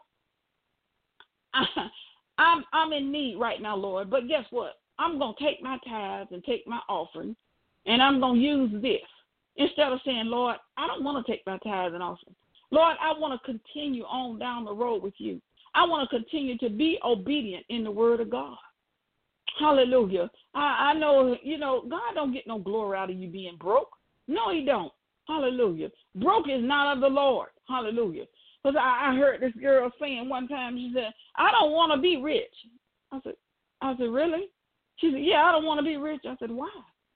I, I'm I'm in need right now, Lord, but guess what? I'm going to take my tithes and take my offering, and I'm going to use this. Instead of saying, Lord, I don't want to take my tithes and offering. Lord, I want to continue on down the road with you. I want to continue to be obedient in the word of God. Hallelujah. I, I know, you know, God don't get no glory out of you being broke. No, he don't. Hallelujah. Broke is not of the Lord. Hallelujah. Because I, I heard this girl saying one time, she said, I don't want to be rich. I said, I said, really? She said, yeah, I don't want to be rich. I said, why?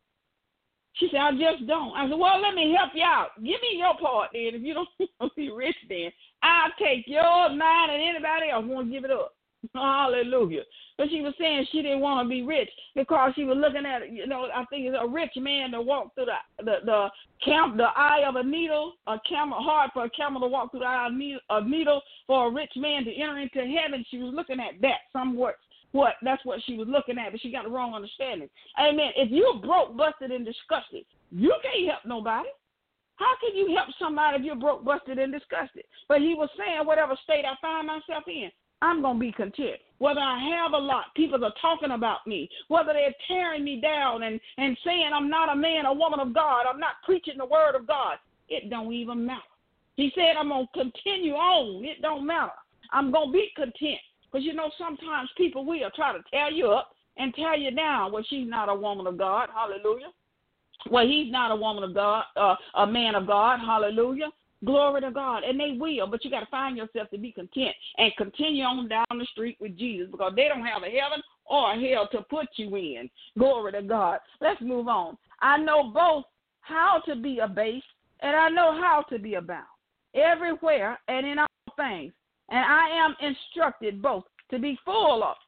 She said, I just don't. I said, well, let me help you out. Give me your part then. If you don't want to be rich then, I'll take yours, mine, and anybody else want to give it up. Hallelujah. But she was saying she didn't want to be rich because she was looking at, you know, I think it's a rich man to walk through the the the, camp, the eye of a needle, a camel, hard for a camel to walk through the eye of a needle for a rich man to enter into heaven. She was looking at that somewhat what that's what she was looking at, but she got the wrong understanding. Amen. If you're broke, busted, and disgusted, you can't help nobody. How can you help somebody if you're broke, busted, and disgusted? But he was saying, whatever state I find myself in, I'm going to be content. Whether I have a lot, people are talking about me, whether they're tearing me down and, and saying I'm not a man or woman of God, I'm not preaching the word of God, it don't even matter. He said I'm going to continue on. It don't matter. I'm going to be content. Because, you know, sometimes people will try to tear you up and tear you down. Well, she's not a woman of God. Hallelujah. Well, he's not a woman of God, uh, a man of God. Hallelujah. Glory to God. And they will, but you got to find yourself to be content and continue on down the street with Jesus, because they don't have a heaven or a hell to put you in. Glory to God. Let's move on. I know both how to be abased and I know how to be abound, everywhere and in all things. And I am instructed both to be full of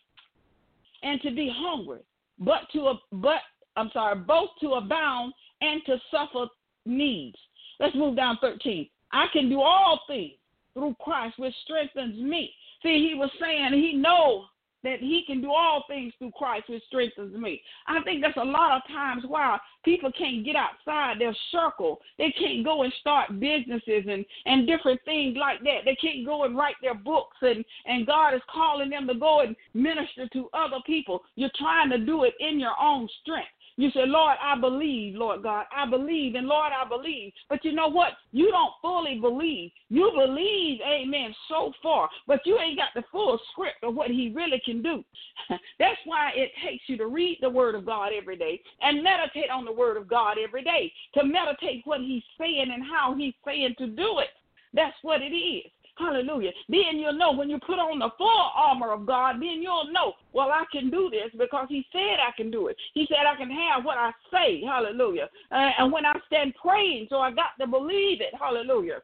and to be hungry, but to but I'm sorry, both to abound and to suffer needs. Let's move down thirteen. I can do all things through Christ, which strengthens me. See, he was saying he knows that he can do all things through Christ, which strengthens me. I think that's a lot of times why people can't get outside their circle. They can't go and start businesses and, and different things like that. They can't go and write their books, and, and God is calling them to go and minister to other people. You're trying to do it in your own strength. You say, Lord, I believe, Lord God, I believe, and Lord, I believe. But you know what? You don't fully believe. You believe, amen, so far, but you ain't got the full script of what he really can do. That's why it takes you to read the word of God every day and meditate on the word of God every day, to meditate what he's saying and how he's saying to do it. That's what it is. Hallelujah. Then you'll know when you put on the full armor of God, then you'll know, well, I can do this because he said I can do it. He said I can have what I say. Hallelujah. Uh, and when I stand praying, so I got to believe it. Hallelujah.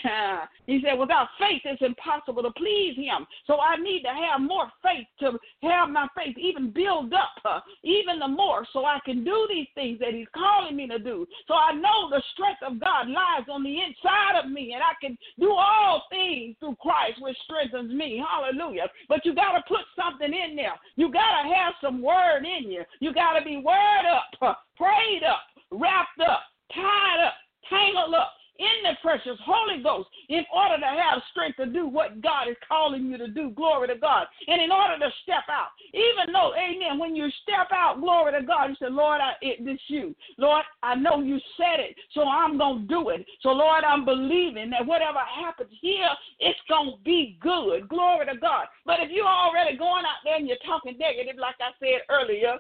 He said, without faith, it's impossible to please him. So I need to have more faith, to have my faith even build up uh, even the more, so I can do these things that he's calling me to do. So I know the strength of God lies on the inside of me, and I can do all things through Christ, which strengthens me. Hallelujah. But you got to put something in there. You got to have some word in you. You got to be word up, uh, prayed up, wrapped up, tied up, tangled up in the precious Holy Ghost, in order to have strength to do what God is calling you to do. Glory to God. And in order to step out, even though, amen, when you step out, glory to God, you say, Lord, I, it, this you. Lord, I know you said it, so I'm going to do it. So, Lord, I'm believing that whatever happens here, it's going to be good. Glory to God. But if you're already going out there and you're talking negative, like I said earlier,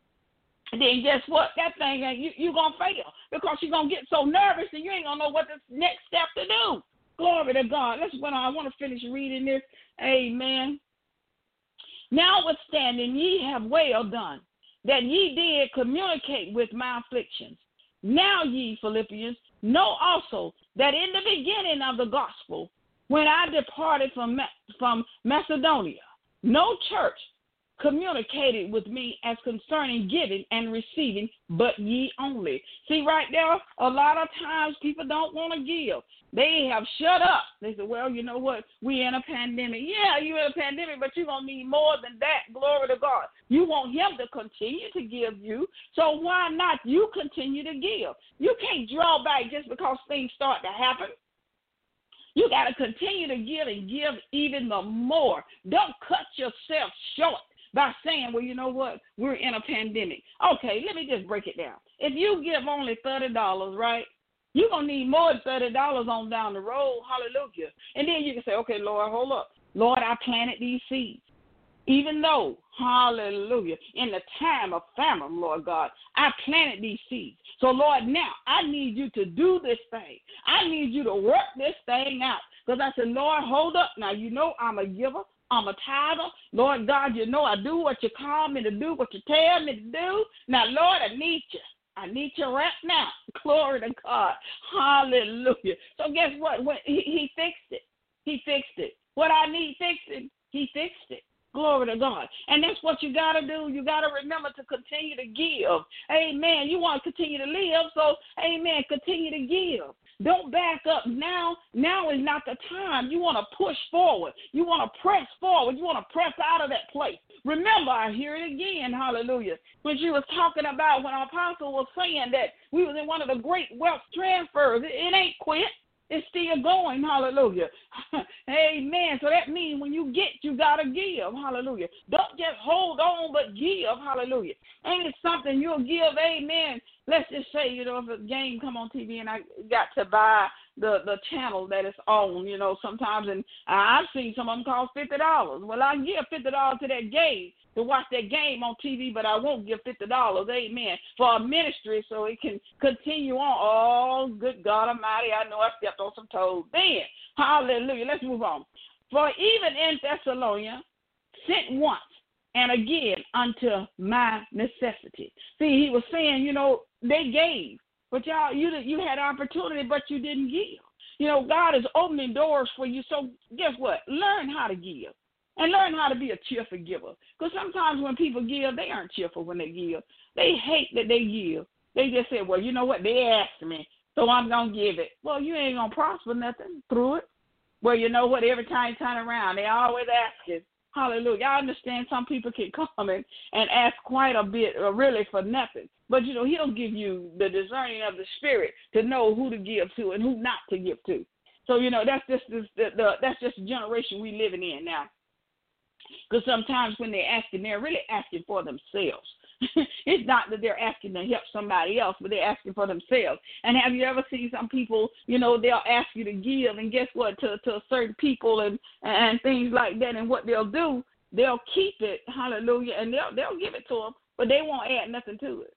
then guess what? That thing, you, you're going to fail, because you're going to get so nervous and you ain't going to know what the next step to do. Glory to God. That's when I want to finish reading this. Amen. Notwithstanding, ye have well done, that ye did communicate with my afflictions. Now ye, Philippians, know also that in the beginning of the gospel, when I departed from, from Macedonia, no church communicated with me as concerning giving and receiving, but ye only. See, right there, a lot of times people don't want to give. They have shut up. They say, well, you know what? We're in a pandemic. Yeah, you're in a pandemic, but you're going to need more than that. Glory to God. You want him to continue to give you, so why not you continue to give? You can't draw back just because things start to happen. You got to continue to give and give even the more. Don't cut yourself short by saying, well, you know what, we're in a pandemic. Okay, let me just break it down. If you give only thirty dollars, right, you're going to need more than thirty dollars on down the road. Hallelujah. And then you can say, okay, Lord, hold up. Lord, I planted these seeds. Even though, hallelujah, in the time of famine, Lord God, I planted these seeds. So, Lord, now I need you to do this thing. I need you to work this thing out. Because I said, Lord, hold up. Now, you know I'm a giver. I'm a tither. Lord God, you know I do what you call me to do, what you tell me to do. Now, Lord, I need you. I need you right now. Glory to God. Hallelujah. So guess what? When he, he fixed it. He fixed it. What I need fixing, he fixed it. Glory to God. And that's what you got to do. You got to remember to continue to give. Amen. You want to continue to live, so, amen, continue to give. Don't back up now. Now is not the time. You want to push forward. You want to press forward. You want to press out of that place Remember, I hear it again, hallelujah, when she was talking about when our apostle was saying that we was in one of the great wealth transfers. It, it ain't quit. It's still going, hallelujah. Amen. So that means when you get, you got to give, hallelujah. Don't just hold on, but give, hallelujah. Ain't it something you'll give, amen. Let's just say, you know, if a game come on T V and I got to buy the, the channel that it's on, you know, sometimes, and I've seen some of them cost fifty dollars. Well, I give fifty dollars to that game, to watch that game on T V, but I won't give fifty dollars, amen, for a ministry so it can continue on. Oh, good God Almighty, I know I stepped on some toes then. Hallelujah. Let's move on. For even in Thessalonica, sent once and again unto my necessity. See, he was saying, you know, they gave, but y'all, you you had opportunity, but you didn't give. You know, God is opening doors for you, so guess what? Learn how to give. And learn how to be a cheerful giver. Because sometimes when people give, they aren't cheerful when they give. They hate that they give. They just say, well, you know what? They asked me, so I'm going to give it. Well, you ain't going to prosper nothing through it. Well, you know what? Every time you turn around, they always asking. Hallelujah. I understand some people can come in and ask quite a bit, uh, really for nothing. But, you know, he'll give you the discerning of the spirit to know who to give to and who not to give to. So, you know, that's just this, the, the, that's just the generation we living in now. Because sometimes when they're asking, they're really asking for themselves. It's not that they're asking to help somebody else, but they're asking for themselves. And have you ever seen some people, you know, they'll ask you to give, and guess what, to, to certain people and, and things like that, and what they'll do, they'll keep it, hallelujah, and they'll, they'll give it to them, but they won't add nothing to it.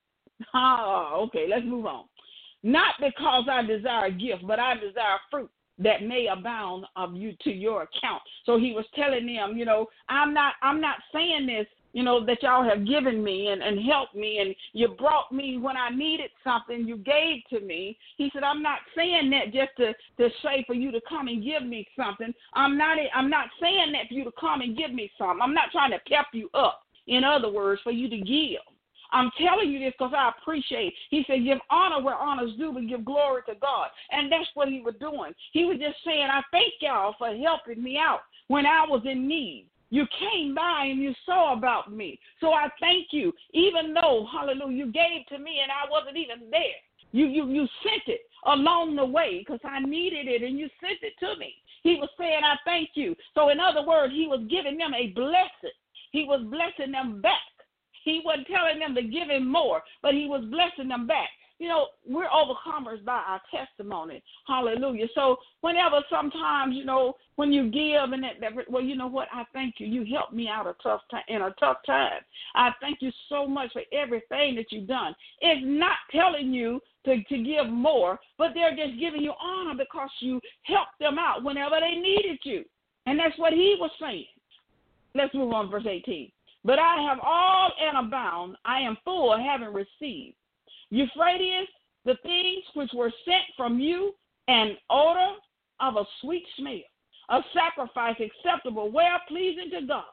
Oh, okay, let's move on. Not because I desire a gift, but I desire fruit that may abound of you to your account. So he was telling them, you know, I'm not I'm not saying this, you know, that y'all have given me and, and helped me, and you brought me when I needed something, you gave to me. He said, I'm not saying that just to, to say for you to come and give me something. I'm not I'm not saying that for you to come and give me something. I'm not trying to pep you up, in other words, for you to give. I'm telling you this because I appreciate it. He said, give honor where honor's due, but give glory to God. And that's what he was doing. He was just saying, I thank y'all for helping me out when I was in need. You came by and you saw about me. So I thank you, even though, hallelujah, you gave to me and I wasn't even there. You, you, you sent it along the way because I needed it, and you sent it to me. He was saying, I thank you. So in other words, he was giving them a blessing. He was blessing them back. He wasn't telling them to give him more, but he was blessing them back. You know, we're overcomers by our testimony. Hallelujah. So whenever sometimes, you know, when you give and that, that well, you know what? I thank you. You helped me out a tough time in a tough time. I thank you so much for everything that you've done. It's not telling you to, to give more, but they're just giving you honor because you helped them out whenever they needed you. And that's what he was saying. Let's move on to verse eighteen. But I have all and abound. I am full, having received. Euphrates, the things which were sent from you, an odor of a sweet smell, a sacrifice acceptable, well pleasing to God.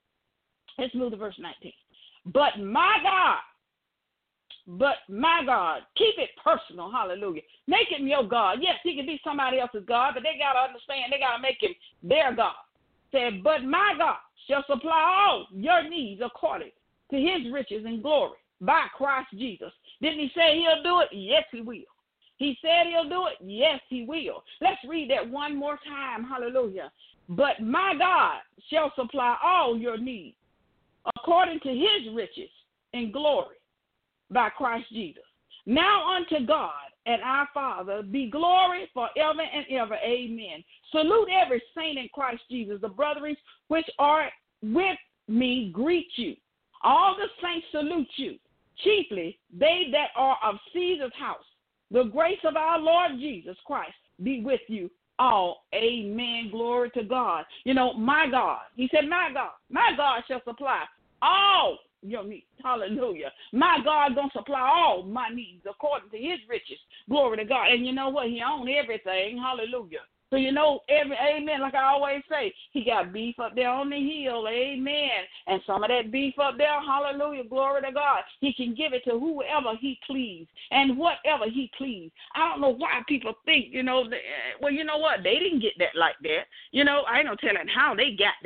Let's move to verse nineteen. But my God, but my God, keep it personal, hallelujah. Make him your God. Yes, he can be somebody else's God, but they got to understand, they got to make him their God. Said, but my God shall supply all your needs according to his riches and glory by Christ Jesus. Didn't he say he'll do it? Yes, he will. He said he'll do it? Yes, he will. Let's read that one more time. Hallelujah. But my God shall supply all your needs according to his riches and glory by Christ Jesus. Now unto God and our Father be glory forever and ever. Amen. Salute every saint in Christ Jesus. The brethren which are with me greet you. All the saints salute you, chiefly they that are of Caesar's house. The grace of our Lord Jesus Christ be with you all. Amen. Glory to God. You know, my God. He said, my God. My God shall supply all your needs. Hallelujah. My God gonna supply all my needs according to his riches. Glory to God. And you know what? He owns everything. Hallelujah. So you know, every amen, like I always say, he got beef up there on the hill, amen. And some of that beef up there, hallelujah, glory to God. He can give it to whoever he please and whatever he please. I don't know why people think, you know, that, well, you know what? They didn't get that like that. You know, I ain't no telling how they got that.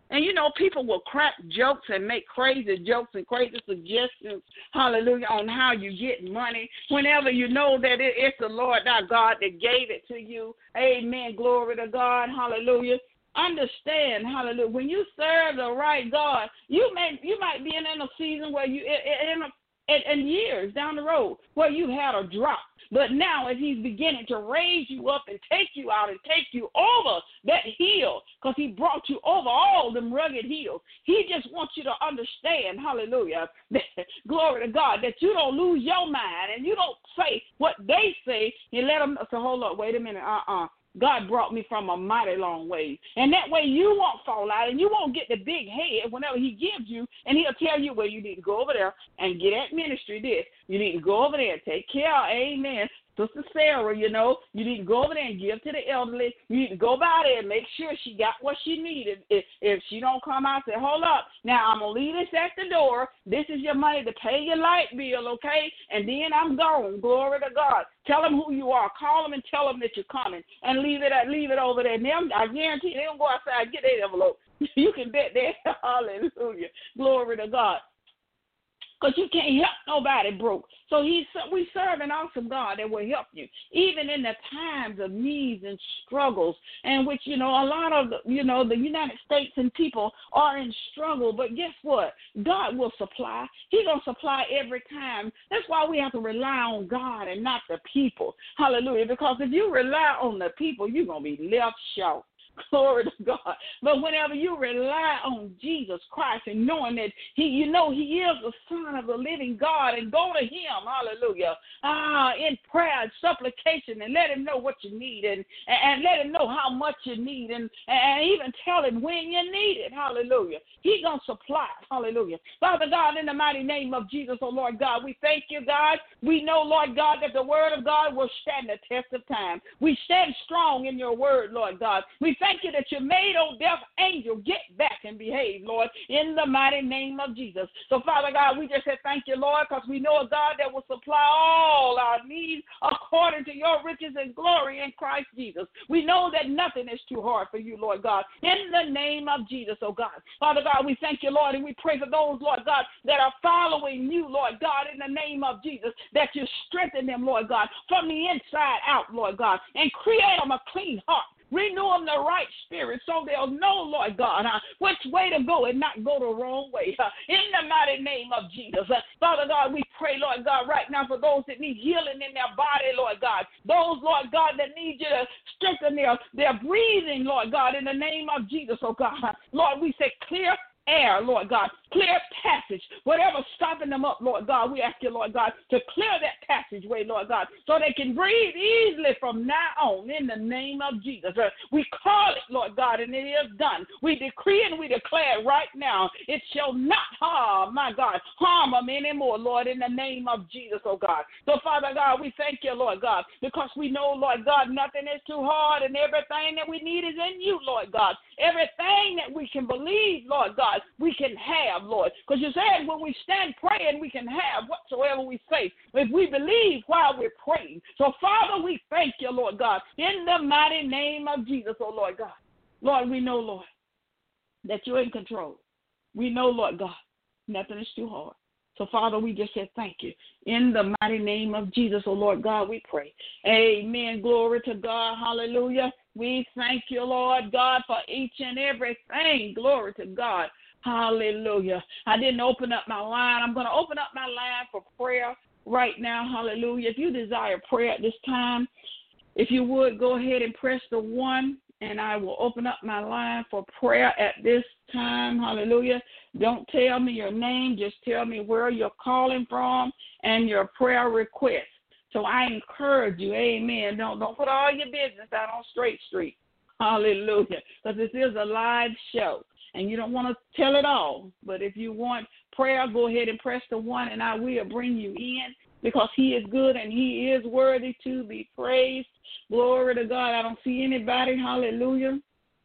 And, you know, people will crack jokes and make crazy jokes and crazy suggestions, hallelujah, on how you get money. Whenever you know that it, it's the Lord our God that gave it to you, amen, glory to God, hallelujah. Understand, hallelujah, when you serve the right God, you may you might be in, in a season where you, in, a, in, in years down the road, where you had a drop. But now as he's beginning to raise you up and take you out and take you over that hill, because he brought you over all them rugged hills, he just wants you to understand, hallelujah, that, glory to God, that you don't lose your mind and you don't say what they say and let them, so hold up, wait a minute, uh-uh. God brought me from a mighty long way. And that way you won't fall out and you won't get the big head whenever he gives you, and he'll tell you, well, you need to go over there and get at ministry this. You need to go over there and take care, amen. Sister Sarah, you know, you need to go over there and give to the elderly. You need to go by there and make sure she got what she needed. If, if she don't come out, say, hold up. Now, I'm going to leave this at the door. This is your money to pay your light bill, okay? And then I'm gone. Glory to God. Tell them who you are. Call them and tell them that you're coming. And leave it at, leave it over there. And them, I guarantee they don't go outside and get their envelope. You can bet that. Hallelujah. Glory to God. Because you can't help nobody broke. So he's, we serve an awesome God that will help you, even in the times of needs and struggles, and which, you know, a lot of, you know, the United States and people are in struggle. But guess what? God will supply. He's going to supply every time. That's why we have to rely on God and not the people. Hallelujah. Because if you rely on the people, you're going to be left short. Glory to God. But whenever you rely on Jesus Christ and knowing that he, you know he is the Son of the living God, and go to him, hallelujah, ah, in prayer and supplication, and let him know what you need, and, and let him know how much you need, and, and even tell him when you need it, hallelujah. He's going to supply, hallelujah. Father God, in the mighty name of Jesus, oh Lord God, we thank you, God. We know, Lord God, that the word of God will stand the test of time. We stand strong in your word, Lord God. We thank Thank you that you made, oh deaf angel, get back and behave, Lord, in the mighty name of Jesus. So, Father God, we just say thank you, Lord, because we know a God that will supply all our needs according to your riches and glory in Christ Jesus. We know that nothing is too hard for you, Lord God, in the name of Jesus, oh God. Father God, we thank you, Lord, and we pray for those, Lord God, that are following you, Lord God, in the name of Jesus, that you strengthen them, Lord God, from the inside out, Lord God, and create them a clean heart. Renew them the right spirit so they'll know, Lord God, uh, which way to go and not go the wrong way. Uh, in the mighty name of Jesus. Uh, Father God, we pray, Lord God, right now for those that need healing in their body, Lord God. Those, Lord God, that need you to strengthen their, their breathing, Lord God, in the name of Jesus, oh God. Uh, Lord, we say clear air, Lord God, clear passage, whatever's stopping them up, Lord God, we ask you, Lord God, to clear that passageway, Lord God, so they can breathe easily from now on in the name of Jesus. Uh, we call it, Lord God, and it is done. We decree and we declare right now, it shall not harm, my God, harm them anymore, Lord, in the name of Jesus, oh God. So, Father God, we thank you, Lord God, because we know, Lord God, nothing is too hard, and everything that we need is in you, Lord God. Everything that we can believe, Lord God, we can have, Lord. Because you said when we stand praying, we can have whatsoever we say, if we believe while we're praying. So, Father, we thank you, Lord God, in the mighty name of Jesus, oh Lord God. Lord, we know, Lord, that you're in control. We know, Lord God, nothing is too hard. So, Father, we just said thank you. In the mighty name of Jesus, oh Lord God, we pray. Amen. Glory to God. Hallelujah. We thank you, Lord God, for each and everything. Glory to God. Hallelujah. I didn't open up my line. I'm going to open up my line for prayer right now. Hallelujah. If you desire prayer at this time, if you would, go ahead and press the one, and I will open up my line for prayer at this time. Hallelujah. Don't tell me your name. Just tell me where you're calling from and your prayer request. So I encourage you, amen. Don't, don't put all your business out on Straight Street. Hallelujah. Because this is a live show, and you don't want to tell it all. But if you want prayer, go ahead and press the one, and I will bring you in, because he is good and he is worthy to be praised. Glory to God. I don't see anybody. Hallelujah.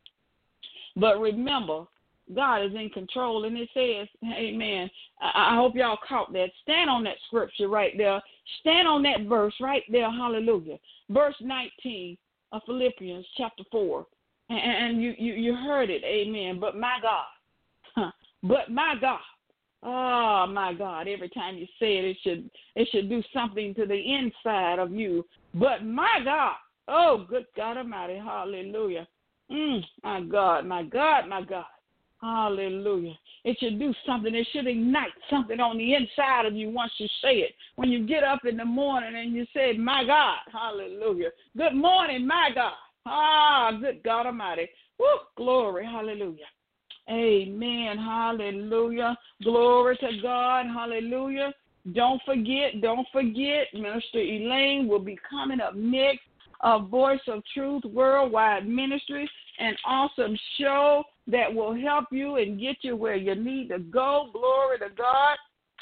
But remember, God is in control, and it says, amen, I, I hope y'all caught that. Stand on that scripture right there. Stand on that verse right there, hallelujah. Verse nineteen of Philippians chapter four. And, and you, you, you heard it, amen. But my God, huh, but my God, oh my God, every time you say it, it should it should do something to the inside of you. But my God, oh good God Almighty, hallelujah. Mm, my God, my God, my God. Hallelujah. It should do something. It should ignite something on the inside of you once you say it. When you get up in the morning and you say, my God, hallelujah. Good morning, my God. Ah, good God Almighty. Woo, glory, hallelujah. Amen, hallelujah. Glory to God, hallelujah. Don't forget, don't forget, Minister Elaine will be coming up next. A Voice of Truth Worldwide Ministry, an awesome show that will help you and get you where you need to go. Glory to God.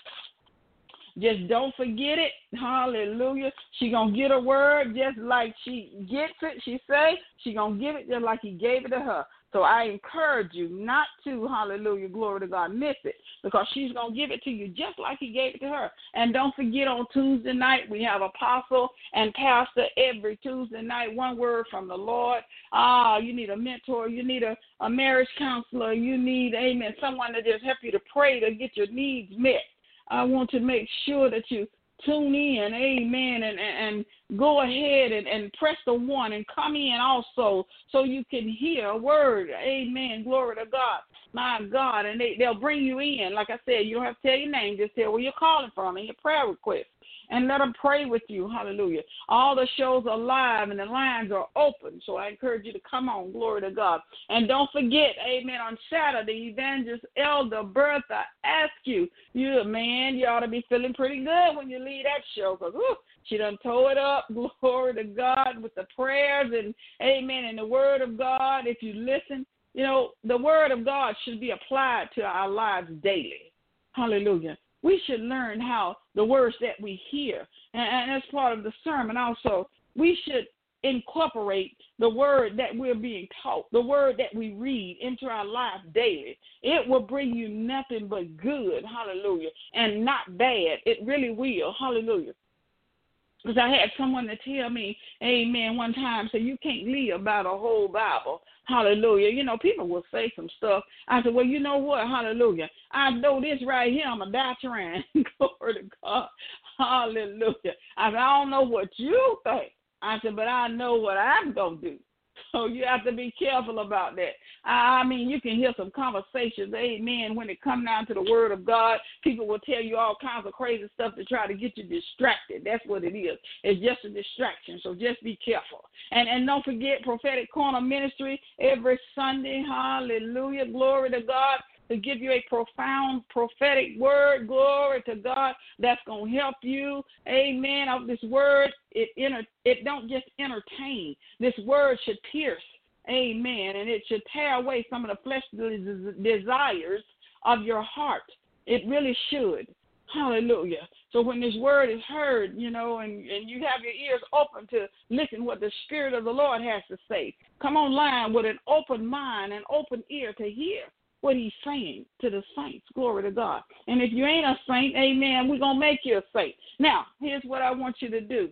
Just don't forget it. Hallelujah. She going to get a word just like she gets it. She say she going to give it just like he gave it to her. So I encourage you not to, hallelujah, glory to God, miss it, because she's going to give it to you just like he gave it to her. And don't forget, on Tuesday night, we have apostle and pastor every Tuesday night, one word from the Lord. Ah, you need a mentor. You need a, a marriage counselor. You need, amen, someone to just help you to pray to get your needs met. I want to make sure that you tune in, amen, and, and, and go ahead and, and press the one and come in also so you can hear a word, amen, glory to God, my God, and they, they'll bring you in. Like I said, you don't have to tell your name, just tell where you're calling from and your prayer request, and let them pray with you, hallelujah. All the shows are live and the lines are open, so I encourage you to come on, glory to God. And don't forget, amen, on Saturday, Evangelist Elder Bertha asks you, you man, you ought to be feeling pretty good when you leave that show, because she done tore it up, glory to God, with the prayers and, amen, and the word of God. If you listen, you know, the word of God should be applied to our lives daily, hallelujah. We should learn how the words that we hear, and, and as part of the sermon also, we should incorporate the word that we're being taught, the word that we read into our life daily. It will bring you nothing but good, hallelujah, and not bad. It really will, hallelujah. Because I had someone to tell me, amen, one time, so you can't live by the whole Bible. Hallelujah. You know, people will say some stuff. I said, well, you know what? Hallelujah. I know this right here. I'm a die trying. Glory to God. Hallelujah. I said, I don't know what you think. I said, but I know what I'm going to do. So you have to be careful about that. I mean, you can hear some conversations, amen, when it comes down to the word of God. People will tell you all kinds of crazy stuff to try to get you distracted. That's what it is. It's just a distraction, so just be careful. And and don't forget, Prophetic Corner Ministry every Sunday, hallelujah, glory to God, to give you a profound prophetic word, glory to God, that's going to help you, amen, of this word. It enter, it don't just entertain. This word should pierce, amen, and it should tear away some of the fleshly desires of your heart. It really should. Hallelujah. So when this word is heard, you know, and, and you have your ears open to listen what the Spirit of the Lord has to say, come online with an open mind and open ear to hear what he's saying to the saints. Glory to God. And if you ain't a saint, amen, we're going to make you a saint. Now, here's what I want you to do.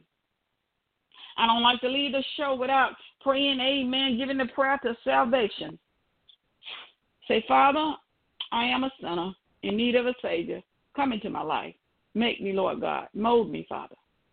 I don't like to leave the show without praying, amen, giving the prayer to salvation. Say, Father, I am a sinner in need of a Savior. Come into my life. Make me, Lord God. Mold me, Father.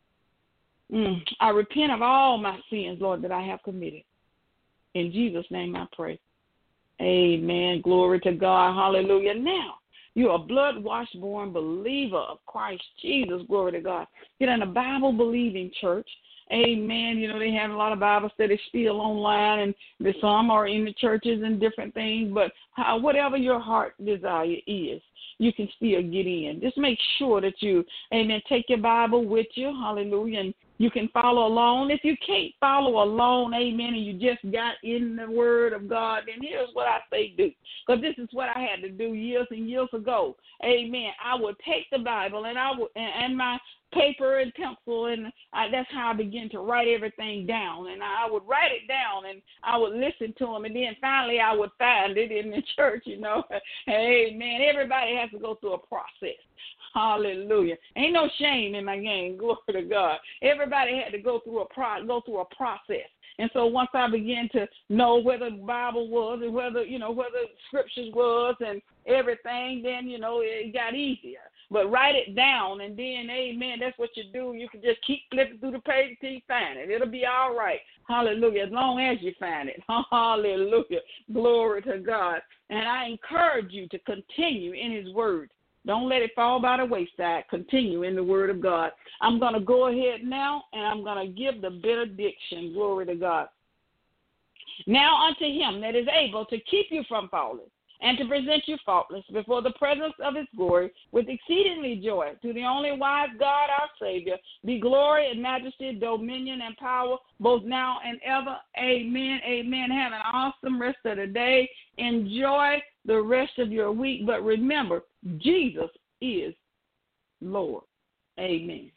Mm. I repent of all my sins, Lord, that I have committed. In Jesus' name I pray. Amen. Glory to God. Hallelujah. Now, you're a blood-washed, born believer of Christ Jesus. Glory to God. Get in a Bible-believing church. Amen. You know, they have a lot of Bible studies still online, and some are in the churches and different things. But how, whatever your heart desire is, you can still get in. Just make sure that you, amen, take your Bible with you. Hallelujah. And you can follow along. If you can't follow along, amen, and you just got in the Word of God, then here's what I say do. Because this is what I had to do years and years ago. Amen. I would take the Bible and I would and, and my paper and pencil, and I, that's how I began to write everything down. And I would write it down, and I would listen to them, and then finally I would find it in the church, you know. Amen. Everybody has to go through a process. Hallelujah. Ain't no shame in my game. Glory to God. Everybody had to go through a pro- go through a process. And so once I began to know where the Bible was and whether, you know, where the scriptures was and everything, then, you know, it got easier. But write it down, and then, amen, that's what you do. You can just keep flipping through the page until you find it. It'll be all right. Hallelujah, as long as you find it. Hallelujah. Glory to God. And I encourage you to continue in his word. Don't let it fall by the wayside. Continue in the word of God. I'm going to go ahead now, and I'm going to give the benediction. Glory to God. Now unto him that is able to keep you from falling, and to present you faultless before the presence of his glory with exceedingly joy. To the only wise God, our Savior, be glory and majesty, dominion and power, both now and ever. Amen, amen. Have an awesome rest of the day. Enjoy the rest of your week. But remember, Jesus is Lord. Amen.